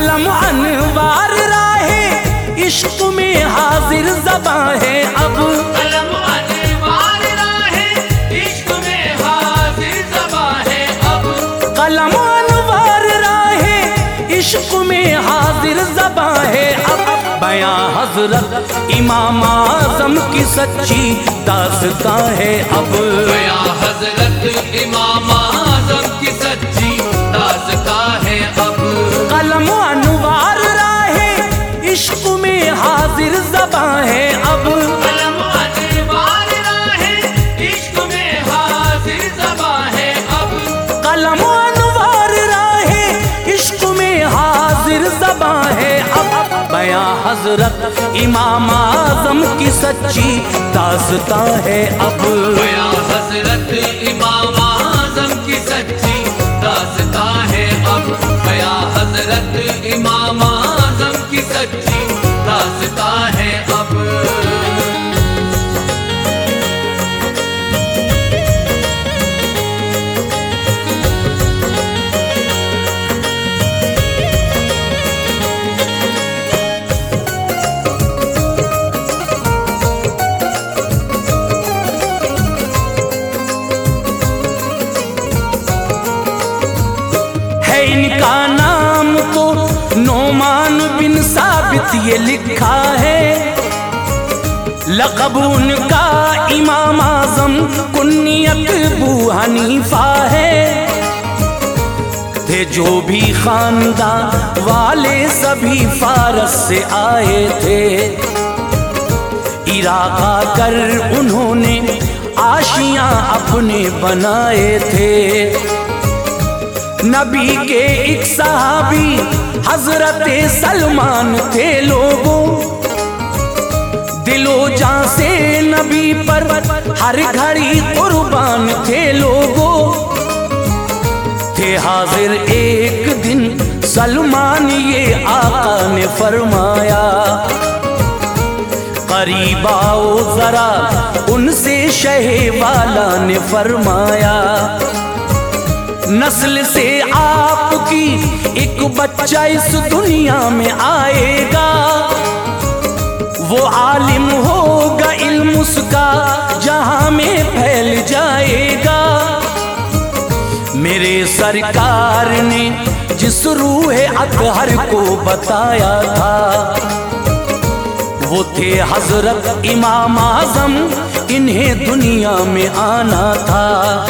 कलम अनवार राहे इश्क में हाजिर ज़बां है अब। कलम अनवार राहे इश्क में हाजिर ज़बां है अब। कलम अनवार राहे इश्क में हाजिर ज़बां है अब। बयां हज़रत इमाम आज़म की सच्ची दास्तां है अब। बयां हज़रत इमाम आज़म की सच्ची दास्तां है अब। कलम अनवार राहे इश्क में हाजिर ज़बां है अब। कलम अनवार राहे इश्क में हाजिर ज़बां है अब। कलम अनवार राहे इश्क में हाजिर ज़बां है अब। बयां हज़रत इमाम आज़म की सच्ची दास्तां है अब। बयां हज़रत इमाम आज़म की सच्ची दास्तां है अब। बयां हज़रत इमाम आज़म की सच्ची दास्तां है अब। इनका नाम तो नोमान बिन साबित ये लिखा है। लक़ब उनका इमाम आज़म कुन्नियत अबू हनीफा है। थे जो भी खानदान वाले सभी फारस से आए थे। इराक आकर उन्होंने आशियां अपने बनाए थे। नबी के एक सहाबी हजरत सलमान थे लोगों। दिलो जान से नबी पर हर घड़ी कुर्बान थे लोगों। थे हाजिर एक दिन सलमान ये आका ने फरमाया। करीब आओ जरा उनसे शहे वाला ने फरमाया। नस्ल से आपकी एक बच्चा इस दुनिया में आएगा। वो आलिम होगा इल्म उसका जहां में फैल जाएगा। मेरे सरकार ने जिस रूह अतहर को बताया था। वो थे हजरत इमाम आज़म इन्हें दुनिया में आना था।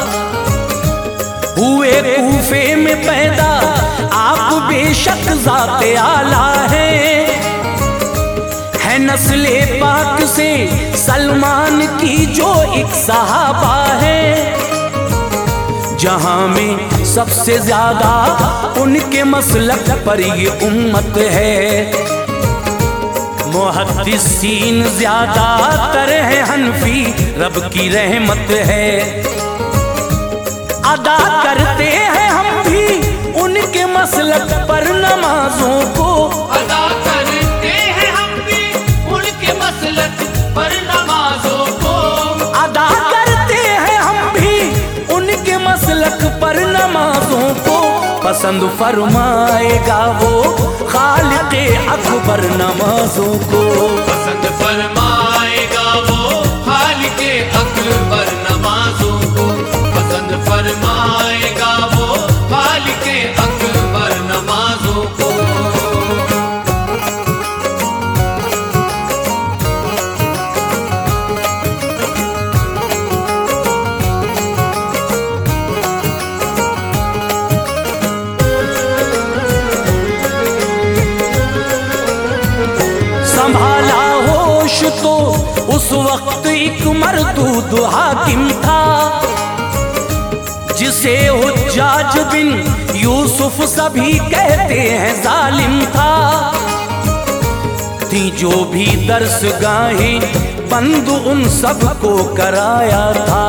हुए कूफे में पैदा आप बेशक ज़ाते आला है नस्ले पाक से सलमान की जो एक सहाबा है। जहां में सबसे ज्यादा उनके मसलक पर ये उम्मत है। मुहद्दिसीन ज्यादातर है हनफी रब की रहमत है। अदा करते हैं हम भी उनके मसलक पर नमाजों को। अदा करते हैं हम भी उनके मसलक पर नमाजों को। अदा करते हैं हम भी उनके मसलक पर नमाजों को। पसंद फरमाएगा वो खालिक़े अकबर नमाजों को। पसंद फरमाएगा वो खालिक़े अकबर नमाजों को। पसंद फरमाएगा वो खालिक़े अकबर नमाजों को। संभाला होश तो उस वक्त एक मरदूद हाकिम था। जिसे हुज्जाज बिन यूसुफ सभी कहते हैं जालिम था। थी जो भी दर्सगाहें बंद उन सबको कराया था।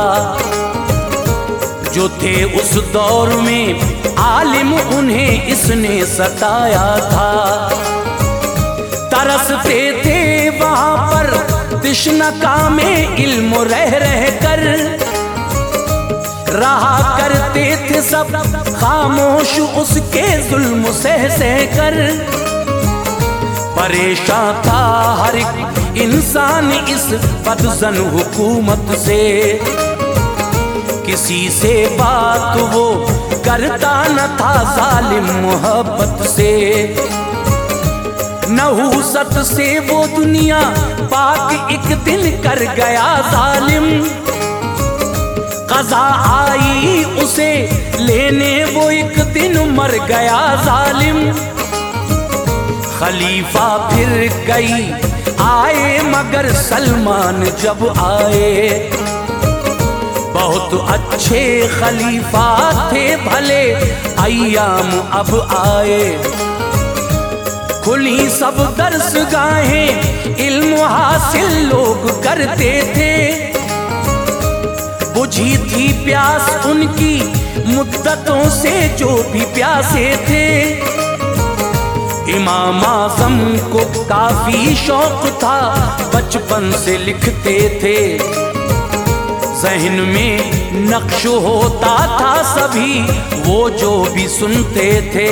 जो थे उस दौर में आलिम उन्हें इसने सताया था। तरसते थे वहां पर तिश्नका में इल्म रह रह कर। रहा करते थे सब खामोश उसके जुल्म सह कर। परेशान था हर एक इंसान इस बदजन हुकूमत से, किसी से बात वो करता न था जालिम मोहब्बत से। नहूसत से वो दुनिया पाक एक दिन कर गया जालिम, कज़ा आई उसे लेने वो एक दिन मर गया जालिम। खलीफा फिर कई आए मगर सलमान जब आए, बहुत अच्छे खलीफा थे भले अय्याम अब आए। खुली सब दरसगाहें इल्म हासिल लोग करते थे, बुझी थी प्यास उनकी मुद्दतों से जो भी प्यासे थे। इमाम आज़म को काफी शौक था, बचपन से लिखते थे, ज़हन में नक्श होता था सभी वो जो भी सुनते थे।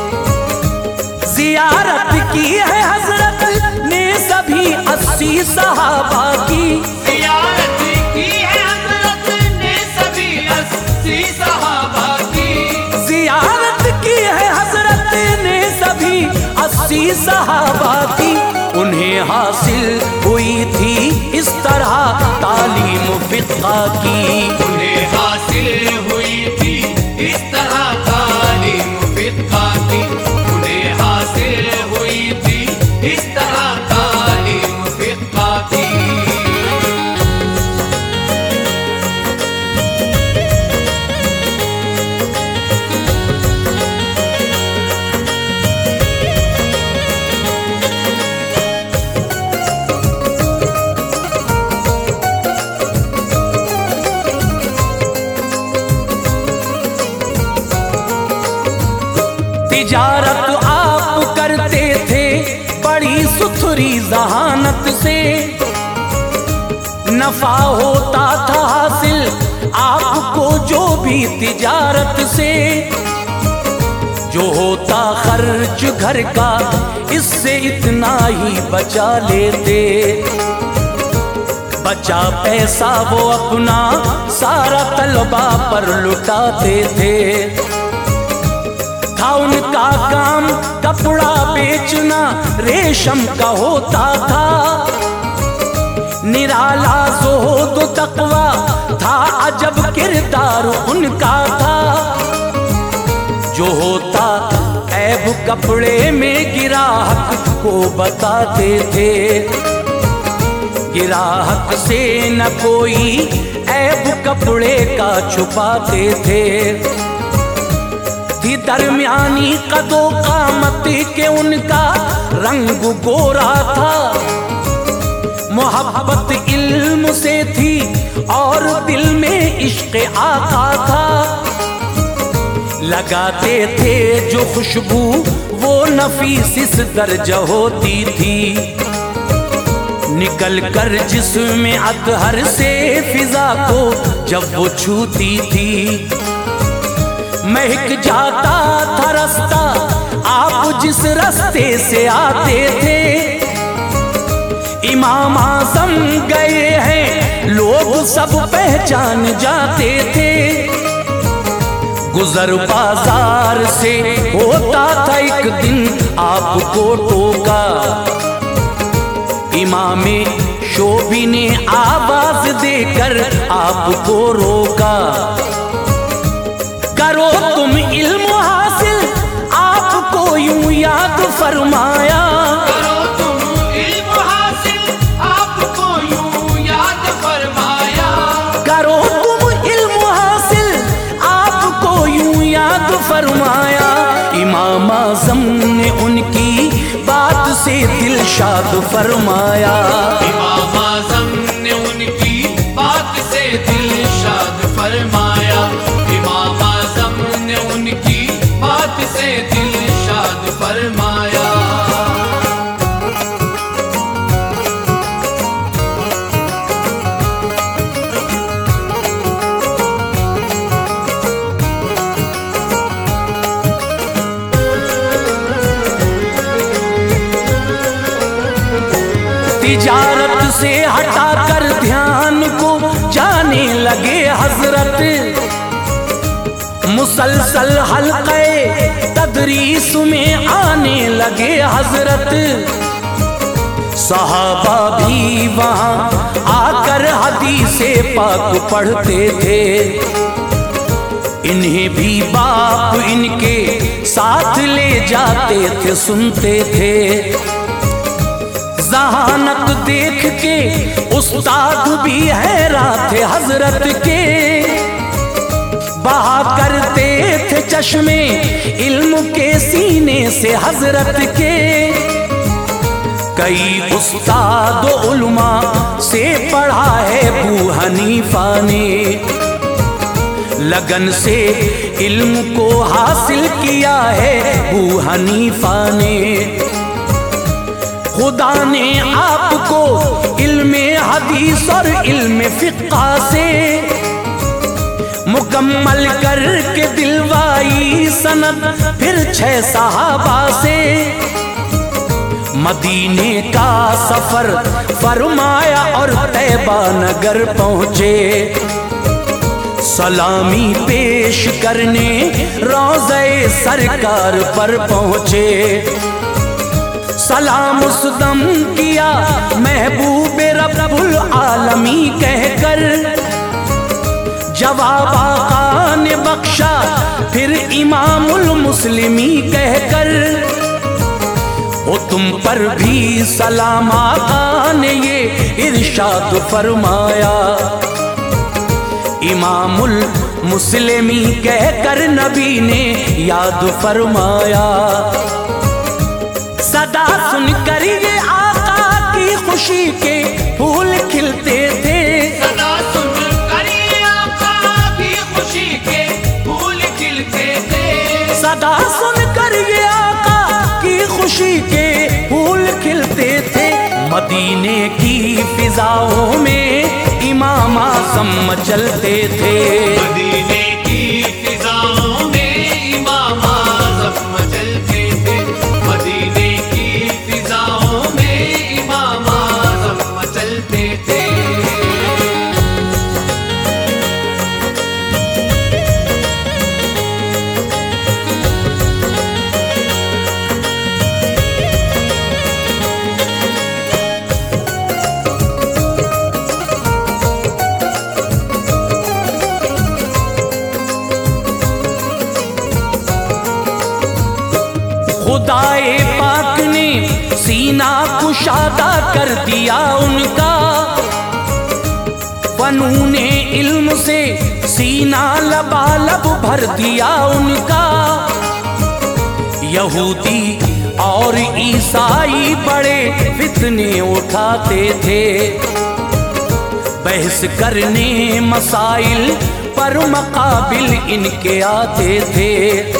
ज़ियारत की है हज़रत ने सभी 80 सहाबा की, ज़ियारत की है हज़रत ने सभी 80 सहाबा की, ज़ियारत की है हज़रत ने सभी 80 सहाबा की। उन्हें हासिल हुई थी इस तरह तालीम फ़िक़्ह की, उन्हें हासिल हुई थी इस तरह तालीम फ़िक़्ह की, उन्हें हासिल हुई थी इस तरह तालीम फ़िक़्ह की। तिजारत आप करते थे बड़ी सुथरी ज़हानत से, नफा होता था हासिल आपको जो भी तिजारत से। जो होता खर्च घर का इससे इतना ही बचा लेते, बचा पैसा वो अपना सारा तलबा पर लुटाते थे। था उनका काम कपड़ा बेचना रेशम का होता था, निराला ज़ुहद तक़वा था अजब किरदार उनका था। जो होता ऐब कपड़े में गिराहक को बताते थे, गिराहक से न कोई ऐब कपड़े का छुपाते थे। थी दरमियानी कदो कामत के उनका रंग गोरा था, मोहब्बत इल्म से थी और दिल में इश्क़ आका था। लगाते थे जो खुशबू वो नफीस इस दर्जा होती थी, निकल कर जिस्म अतहर से फिजा को जब वो छूती थी। महक जाता था रास्ता आप जिस रास्ते से आते थे, इमाम आज़म गए हैं लोग सब पहचान जाते थे। गुजर बाजार से होता था एक दिन आपको टोका, इमामे शोभी ने आवाज देकर आपको रोका। करो तुम इल्म हासिल आपको यूं याद फरमाया, करो तुम इल्म हासिल आपको यूं याद फरमाया, करो तुम इल्म हासिल आपको यूं याद फरमाया। इमाम आज़म ने उनकी बात से दिल शाद फरमाया, इमाम आज़म ने उनकी बात से दिल शाद फरमाया, इमाम आज़म ने उनकी बात से दिल शाद फरमाया। तिजारत से हटाकर ध्यान को जाने लगे हजरत, मुसलसल हल्क़े तदरीस में आने लगे हजरत। सहाबा भी वहाँ आकर हदीसे पाक पढ़ते थे, इन्हें भी बाप इनके साथ ले जाते थे, सुनते थे। ज़हानत देख के उस्ताद भी हैरान थे हजरत के, बहा करते थे चश्मे इल्म के सीने से हजरत के। कई उस्ताद उलमा से पढ़ा है अबू हनीफा ने, लगन से इल्म को हासिल किया है अबू हनीफा ने। खुदा ने आपको इल्मे हदीस और इल्मे फिक़्ह से मुकम्मल करके दिलवाई सनद फिर 6 सहाबा से। मदीने का सफर फरमाया और तैबा नगर पहुँचे, सलामी पेश करने रोज़े सरकार पर पहुँचे। सलाम उसदम किया महबूबे रब्बुल आलमी कहकर, जवाब आका ने बख्शा फिर इमामुल मुस्लिमी कहकर। ओ तुम पर भी सलाम आका ने ये इरशाद फरमाया, इमामुल मुस्लिमी कहकर नबी ने याद फरमाया। सदा सुनकर ये आका की खुशी के फूल खिलते थे, सदा सुनकर ये आका की खुशी के फूल खिलते थे। सदा सुनकर ये आका की खुशी के फूल खिलते थे। मदीने की फिजाओं में इमाम आज़म मचलते थे, मदीने की फिजाओं में इमाम आज़म मचलते थे। मदीने की फिजाओं में इमाम आज़म मचलते थे। खुदाए पाक ने सीना कुशादा कर दिया उनका, फनूने इल्म से सीना लबालब भर दिया उनका। यहूदी और ईसाई बड़े फितने उठाते थे, बहस करने मसाइल पर मकाबिल इनके आते थे।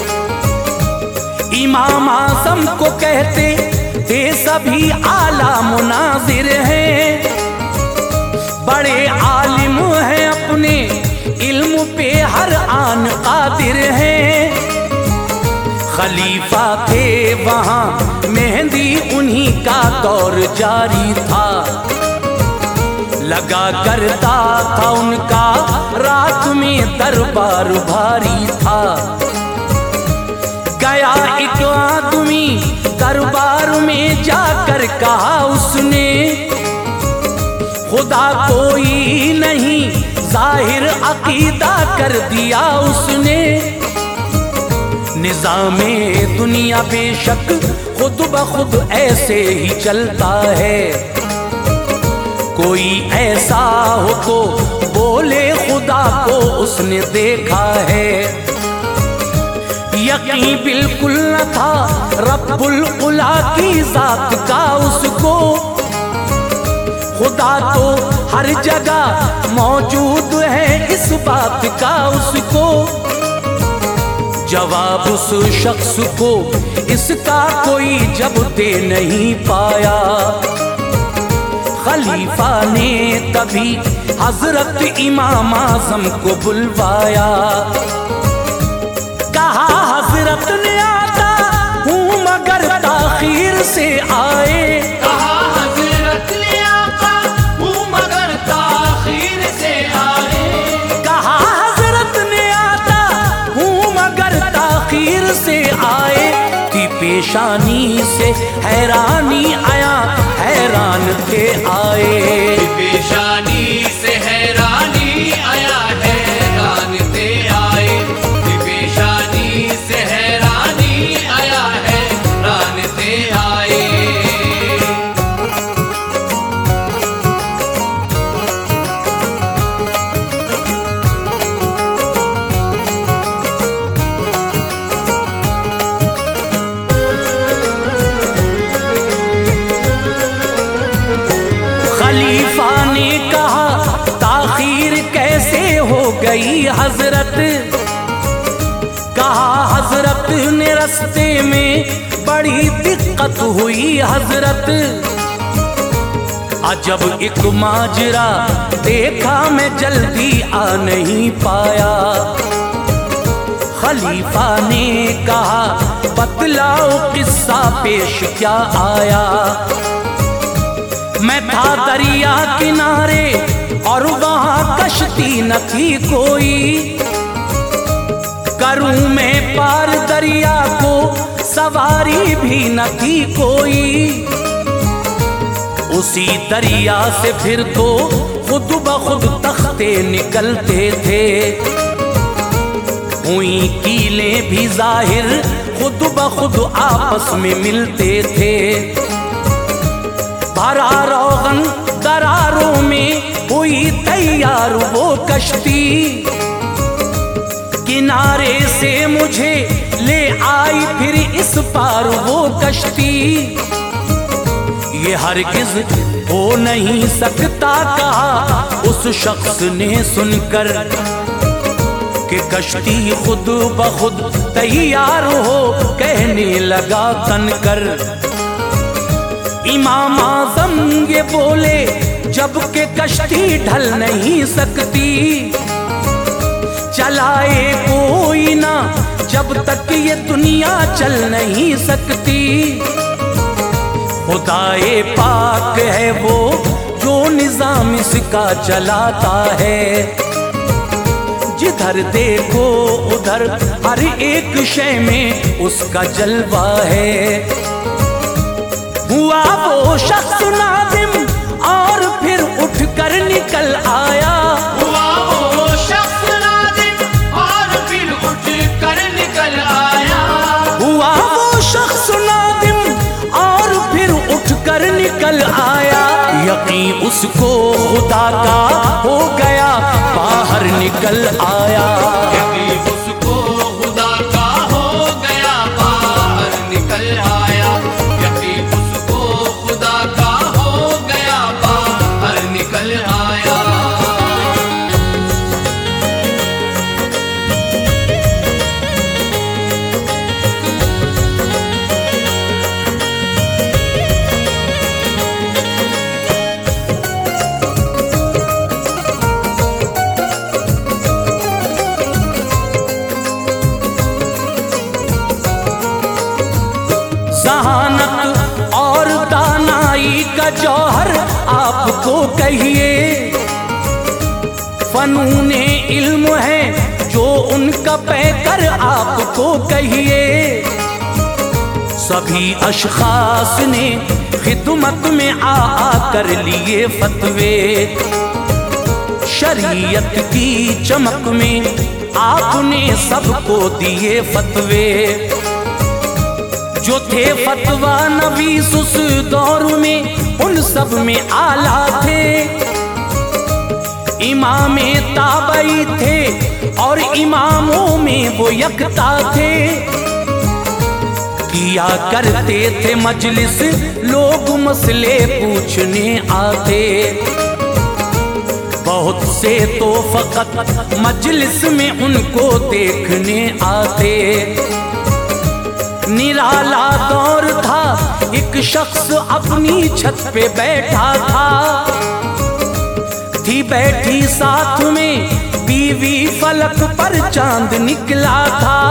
इमाम आज़म को कहते थे सभी आला मुनाजिर हैं, बड़े आलिम हैं अपने इल्म पे हर आन कादिर हैं। खलीफा थे वहाँ मेहंदी उन्हीं का दौर जारी था, लगा करता था उनका रात में दरबार भारी था। गया एक आदमी दरबार में जाकर कहा उसने, खुदा कोई नहीं जाहिर अकीदा कर दिया उसने। निज़ामे दुनिया बेशक खुद ब खुद ऐसे ही चलता है, कोई ऐसा हो तो बोले खुदा को उसने देखा है। यकीन बिल्कुल न था रब्बुल उला की जात का उसको, खुदा तो हर जगह मौजूद है इस बात का उसको। जवाब उस शख्स को इसका कोई जब दे नहीं पाया, खलीफा ने तभी हजरत इमाम आज़म को बुलवाया। कहा हजरत ने आता हूँ मगर ताखीर से आए, कहा हजरत ने पेशानी से हैरानी आया, हैरान थे आए। पेशानी से हैरानी आया, हैरान थे आए। पेशानी से हैरानी आया, हैरान थे आए। खलीफा ने कहा ताखीर कैसे हो गई हजरत। कहा हजरत ने रास्ते में बड़ी दिक्कत हुई हजरत। अजब एक माजरा देखा मैं जल्दी आ नहीं पाया। खलीफा ने कहा बतलाओ किस्सा पेश क्या आया। मैं था दरिया किनारे और वहां कश्ती न थी कोई। करूं मैं पार दरिया को, सवारी भी न थी कोई। उसी दरिया से फिर तो खुद ब खुद तख्ते निकलते थे। हुई कीलें भी जाहिर खुद ब खुद आपस में मिलते थे। भरा रोगन दरारों में हुई तैयार वो कश्ती। किनारे से मुझे ले आई फिर इस पार वो कश्ती। ये हरगिज हो नहीं सकता कहा उस शख्स ने सुनकर कि कश्ती खुद ब खुद तैयार हो, कहने लगा तनकर। इमाम आज़म ये बोले जबकि कश्ती ढल नहीं सकती। चलाए कोई ना जब तक ये दुनिया चल नहीं सकती। खुदाए पाक है वो जो निजाम इसका चलाता है। जिधर देखो उधर हर एक शय में उसका जलवा है। हुआ वो शख्स नादिम और फिर उठकर निकल आया। हुआ वो शख्स नादिम और फिर उठकर निकल आया। हुआ वो शख्स नादिम और फिर उठकर निकल आया। यकीन उसको खुदा का हो गया, बाहर निकल आया। यकीन उसको खुदा का हो गया, बाहर निकल आया। यकीन उसको खुदा का हो गया, बाहर निकल आया। जहानत और दानाई का जौहर आपको कहिए। फनूने इल्म है जो उनका पैकर आपको कहिए। सभी अशखास ने खिदमत में आकर लिए फतवे। शरीयत की चमक में आपने सबको दिए फतवे। जो थे फतवा नवीस उस दौर में उन सब में आला थे। इमामे ताबई थे और इमामों में वो यकता थे। किया करते थे मजलिस लोग मसले पूछने आते। बहुत से तो फकत मजलिस में उनको देखने आते। निराला दौर था, एक शख्स अपनी छत पे बैठा था। थी बैठी साथ में बीवी, फलक पर चांद निकला था।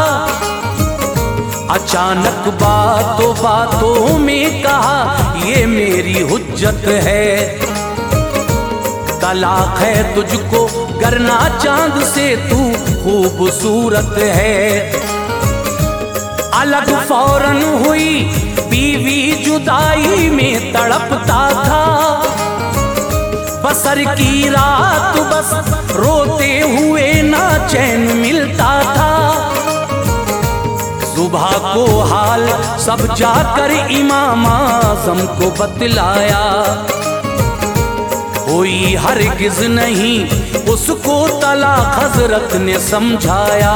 अचानक बातों बातों में कहा ये मेरी हुज्जत है। तलाक है तुझको करना चांद से, तू खूबसूरत है। अलग फौरन हुई बीवी जुदाई में तड़पता था। बसर की रात बस रोते हुए ना चैन मिलता था। सुबह को हाल सब जाकर इमाम आज़म को बतलाया, कोई हरगिज नहीं उसको तलाक हजरत ने समझाया।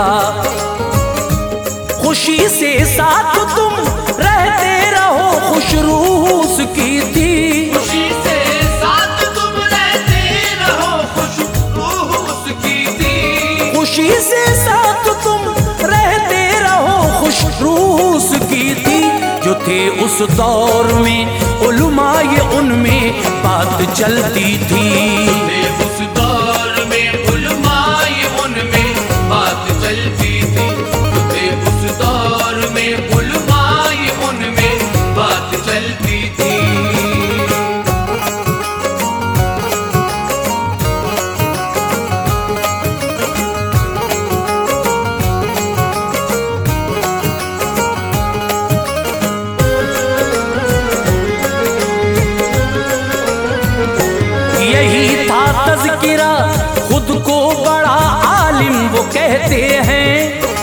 खुशी से साथ तुम रहते रहो, खुश रूह उसकी थी। खुशी से साथ तुम रहते रहो, खुश रूह उसकी थी। खुशी से साथ तुम रहते रहो, खुश रूह उसकी थी। जो थे उस दौर में उलमाए उनमें बात चलती थी। उस दौर में उलमाए उनमें बात चलती थी। उस दौर में उलमाए उनमें बात चलती थी। यही था तज़किरा खुद को बड़ा आलिम वो कहते हैं।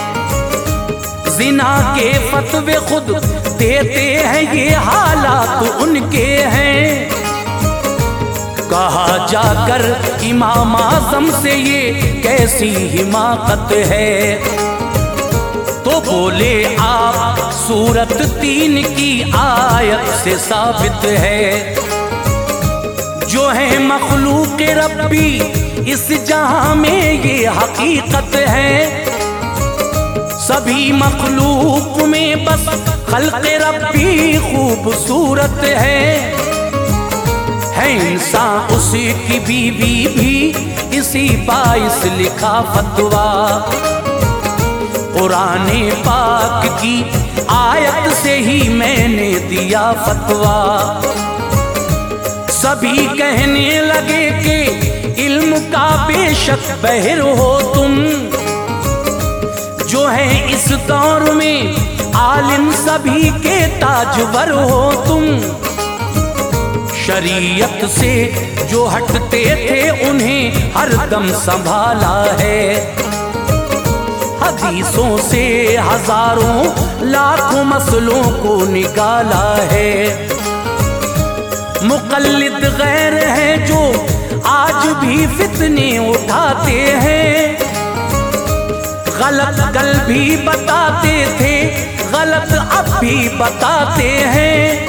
ज़िना के फतवे खुद देते हैं, ये हालात उनके हैं। कहा जाकर इमाम आज़म से ये कैसी हिमाकत है, तो बोले आप सूरत 3 की आयत से साबित है। जो है मखलूक रब्बी इस जहां में ये हकीकत है। सभी मखलूक में बस खल्क़ रब्बी खूबसूरत है। इंसान उसी की बीवी भी इसी बाइस लिखा फतवा। कुराने पाक की आयत से ही मैंने दिया फतवा। सभी कहने लगे कि इल्म का बेशक बहिर हो तुम। जो है इस दौर में आलिम सभी के ताजवर हो तुम। शरीयत से जो हटते थे उन्हें हरदम संभाला है। हदीसों से हजारों लाखों मसलों को निकाला है। मुक़ल्लिद गैर है जो आज भी फितने उठाते हैं। गलत कल भी बताते थे, गलत अब भी बताते हैं।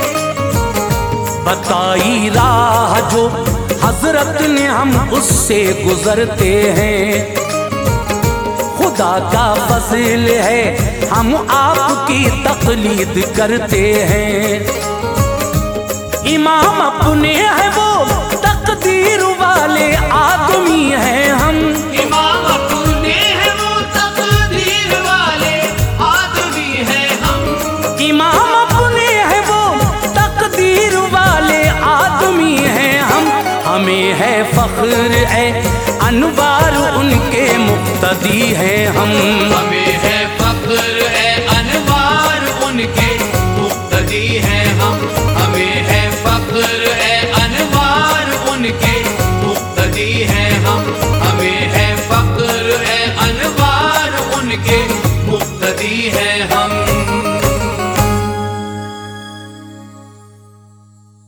बताई राह जो हजरत ने हम उससे गुजरते हैं। खुदा का फज़ल है हम आपकी तक़लीद करते हैं। इमाम अपने हैं वो तकदीर वाले आदमी हैं हम। इमाम अपने हैं वो तकदीर वाले आदमी हैं हम। इमाम अपने हैं वो तकदीर वाले आदमी हैं हम। हमें है फख्र है अनवार उनके मुक्तदी हैं हम। हमें